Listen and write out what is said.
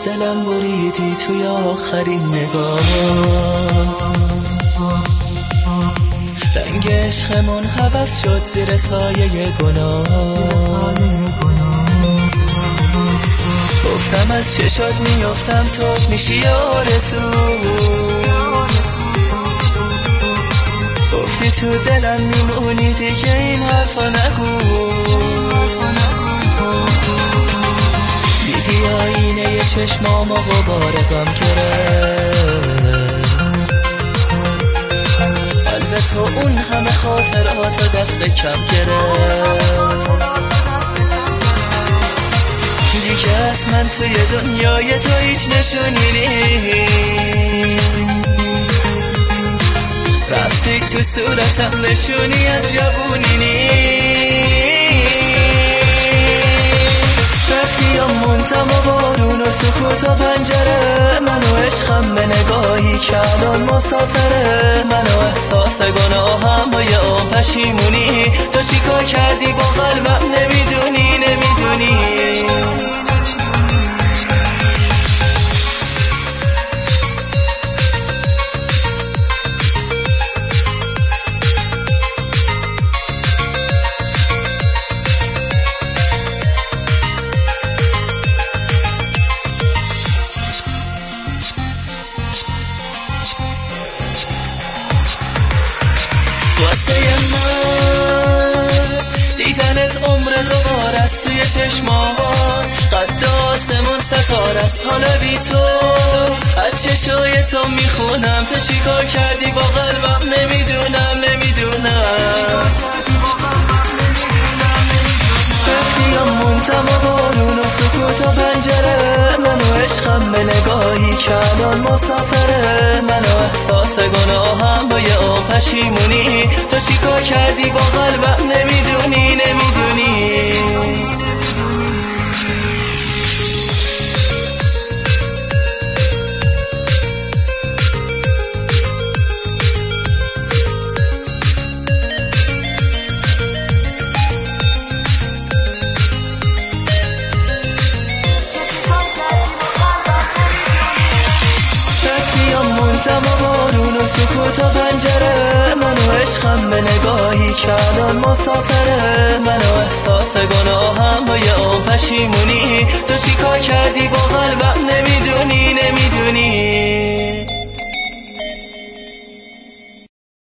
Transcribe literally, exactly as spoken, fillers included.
از دلم بریدی توی آخرین نگاه، رنگ عشقمون هوس شد زیر سایه گناه. گفتم از چشات میافتم تو میشی آرزو، گفتی تو دلم میمونی دیگه این حرفا نگو. دیدی آینه چشمام و غبار غم گرفت، قلب تو اون همه خاطرات دست کم گرفت. دیگه از من توی دنیای تو هیچ نشونی نیست، رفتی تو صورتم نشونی از جوونی نیست. رفتی و موندم و بارون و سکوت و پنجره، من و عشقم به نگاهی که الان مسافره. من و احساس گناهم با یه آن پشیمونی، تو چیکار کردی با قلبم نمیدونی نمیدونی. واسه من دیدنت عمر دوباره است توی چشمان، قد آسمون ستاره است حالا بی تو. از چشای تو میخونم تو چیکار کردی با قلبم نمیدونم نمیدونم. رفتی و موندم و بارون و سکوت و پنجره، من و عشقم به نگاهی که الان مسافره. من و احساس گناهم با یه آن پشیمونی، تو چیکار کردی با قلبم نمیدونی نمیدونی. موندم و بارون و سکوت و پنجره، من و عشقم به نگاهی که الان مسافره. من و احساس گناهم با یه آن پشیمونی، تو چیکار کردی با قلبم نمیدونی نمیدونی.